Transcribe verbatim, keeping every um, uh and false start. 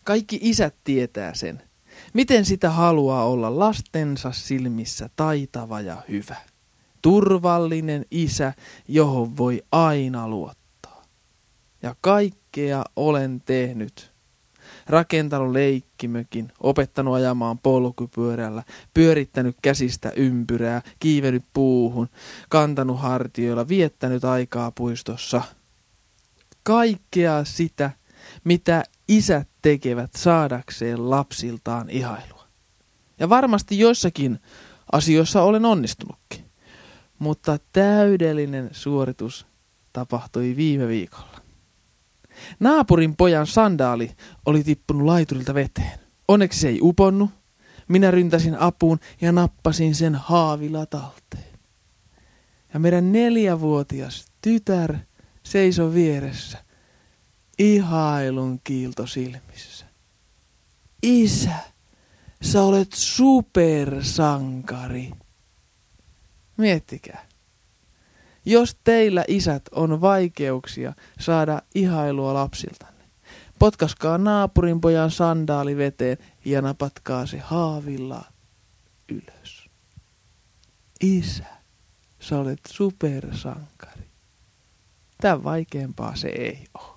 Kaikki isät tietää sen. Miten sitä haluaa olla lastensa silmissä taitava ja hyvä. Turvallinen isä, johon voi aina luottaa. Ja kaikkea olen tehnyt. Rakentanut leikkimökin, opettanut ajamaan polkupyörällä, pyörittänyt käsistä ympyrää, kiivennyt puuhun, kantanut hartioilla, viettänyt aikaa puistossa. Kaikkea sitä, mitä isät tekevät saadakseen lapsiltaan ihailua. Ja varmasti joissakin asioissa olen onnistunutkin. Mutta täydellinen suoritus tapahtui viime viikolla. Naapurin pojan sandaali oli tippunut laiturilta veteen. Onneksi se ei uponnut. Minä ryntäsin apuun ja nappasin sen haavilla talteen. Ja meidän neljävuotias tytär seisoi vieressä, ihailun kiilto silmissä. Isä, sä olet supersankari. Miettikää. Jos teillä isät on vaikeuksia saada ihailua lapsiltanne, potkaskaa naapurin pojan sandaali veteen ja napatkaa se haavilla ylös. Isä, sä olet supersankari. Tän vaikeampaa se ei ole.